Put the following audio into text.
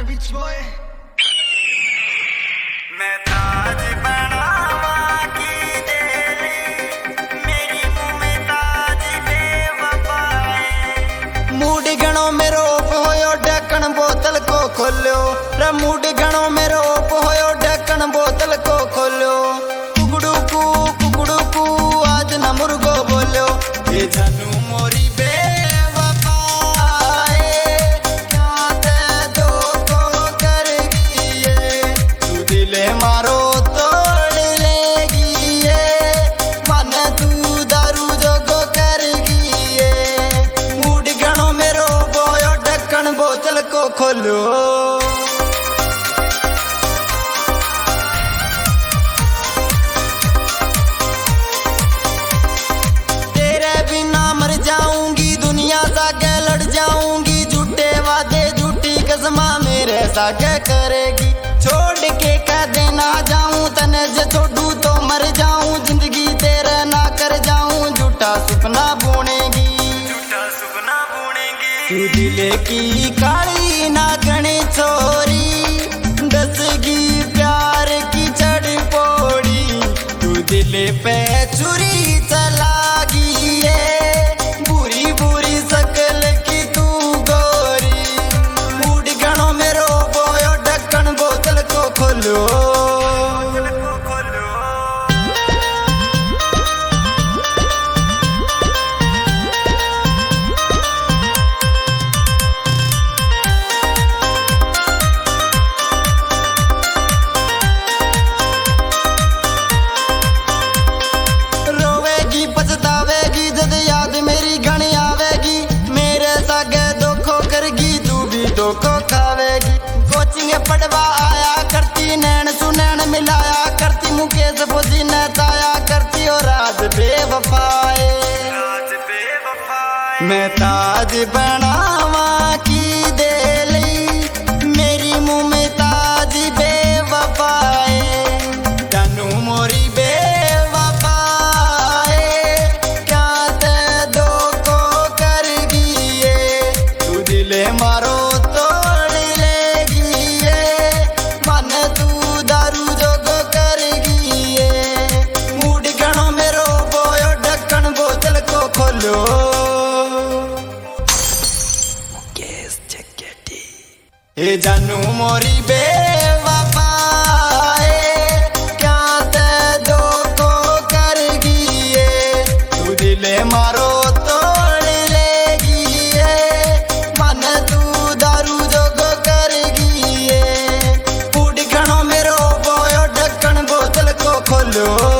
Beach boy. मैं ताज बनावा की तेरी मेरी मुंह में ताज बेवफाए। मूड गणों में रोप होयो ढक्कन बोतल को खोलो रे मूड गणों में रोप होयो ढक्कन बोतल को खोलो कुकड़ू कू आज न मुर्गो बोलो ये जानू मोरी बेवफाए क्या ते धोखो करगी ये तू दिल मारो तोड़ लेगी ये मन तू दारू जोगो करगी ये मूड गणों में रोबो यो ढक्कन बोतल को खोलो सागे करेगी छोड़ के कह देना जाऊं तने जे छोड़ू तो मर जाऊं जिंदगी तेरे ना कर जाऊं झूठा सपना बुनेगी तू दिले की काली नागणी छोरी दसगी प्यार की चढ़ पोड़ी तू दिले पे छुरी चलागी ये बुरी बुरी शकल की तू गोरी मूड गणों में बोतल को खोलो रोवेगी पछतावेगी जब याद मेरी घनी आवेगी मेरे सागे धोखो करगी तू भी धोखो खावेगी कोचिंग पढ़वा आया करती नैन सुनैन मिलाया करती मुकेश फौजी ने ताया करती और राज बेवफाए मैं ताज बनावा की देली मेरी मुंह में ताज बेवफाए जानू मोरी बेवफाए क्या ते धोखो करगी ये तू दिले मारो हे जानू मोरी बेवफाए क्या ते धोखो करगी ये तू दिले मारो तोड़ लेगी ये मन तू दारू जोगो करगी ये मूड गणों में रोबो यो ढक्कन बोतल को खोलो।